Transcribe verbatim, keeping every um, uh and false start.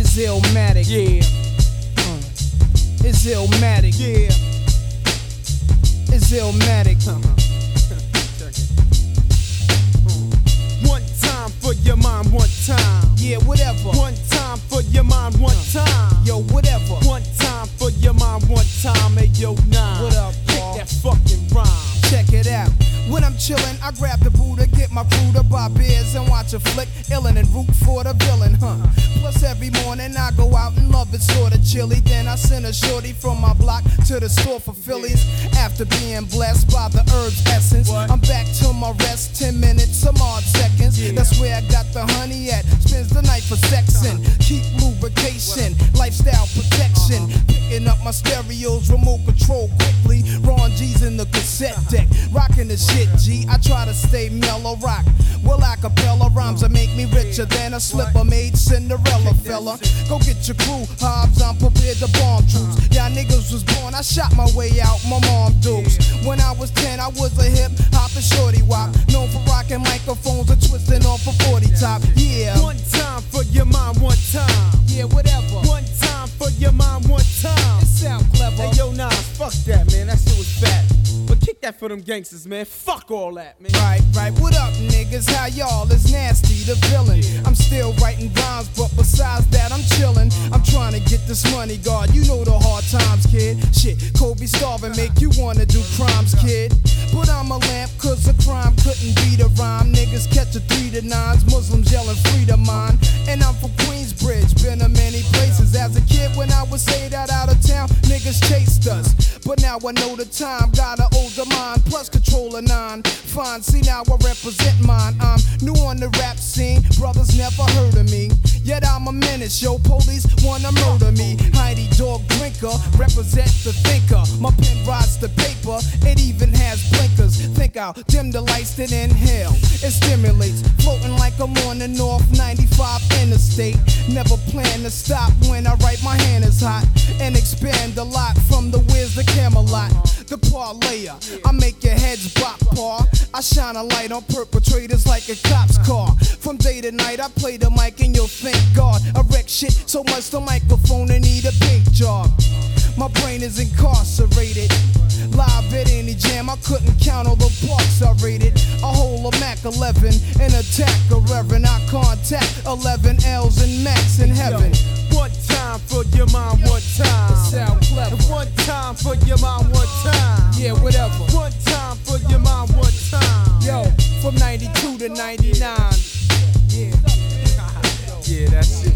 It's Illmatic. Yeah. Uh, it's Illmatic. Yeah. It's Illmatic. Uh-huh. Check it. Uh. One time for your mind, one time. Yeah, whatever. One time for your mind, one time. Yo, whatever. One time for your mind, one time. Hey, yo, nine. What up, Kick Paul? that fucking rhyme. Check it out. When I'm chillin', I grab the Buddha, get my crew to buy beers and watch a flick, illin' and root for the villain, huh? Plus every morning I go out and love it sorta chilly. Then I send a shorty from my block to the store for Phillies. After being blessed by the herbs essence, What? I'm back to my rest, ten minutes, some odd seconds. Yeah. That's where I got the honey at. Spends the night for sexin', keep lubrication, lifestyle protection. Picking up my stereos, remote control quickly. Ron G's in the cassette deck, rocking the shit, G. I try to stay mellow rock. Well, acapella rhymes that make me richer than a slipper made Cinderella fella. Go get your crew, Hobbs, I'm prepared to bomb troops. Y'all niggas was born, I shot my way out, my mom dukes. When I was ten, I was a hip hoppin' shorty wop, known for rocking microphones and twisting off a forty top. Yeah, One time for your mind, one time. yeah, whatever. One time for your mind, one time. It sound clever. Hey, yo, Nas, fuck that, man. That shit was fat. But kick that for them gangsters, man. Fuck all that, man. Right, right, what up, niggas? How y'all? It's Nasty, the villain. I'm still writing rhymes, but besides that, I'm chillin'. I'm trying to get this money, God. You know the hard times, kid. Shit, Kobe starving make you wanna do crimes, kid. But I'm a lamp, cause a crime couldn't be the rhyme. Niggas catch a three to nines, Muslims yelling free to mine. And I'm from Queensbridge, been to many places. As a kid, when I was say that out of town, niggas chased us. But now I know the time, got an older mind, plus control a nine. Fine, see now I represent mine. I'm new on the rap scene, brothers never heard of me. Yet I'm a menace, yo, police wanna murder me. Heidi dog drinker, represent the thinker. My pen rides the paper, it even has blinkers. Think I'll dim the lights, then inhale. It stimulates, floating like I'm on the North ninety-five interstate. Never plan to stop when I write, my hand is hot. And expand a lot from the Wiz to Camelot. The parlayer, I make your heads bop, paw. I shine a light on perpetrators like a cop's car. From day to night, I play the mic and you'll thank God. I wreck shit so much the microphone and need a pink job. My brain is incarcerated. Live at any jam, I couldn't count all the parts I rated. A whole of Mac eleven, an attack, a reverend. I contact eleven L's and Max in heaven. Yo, one time for your mind, one time. Sound clever. And one time for your mind, one time. Yeah, whatever. One time for your mind, one time. Yo, from ninety-two to ninety-nine. Yeah. Yeah, that's it.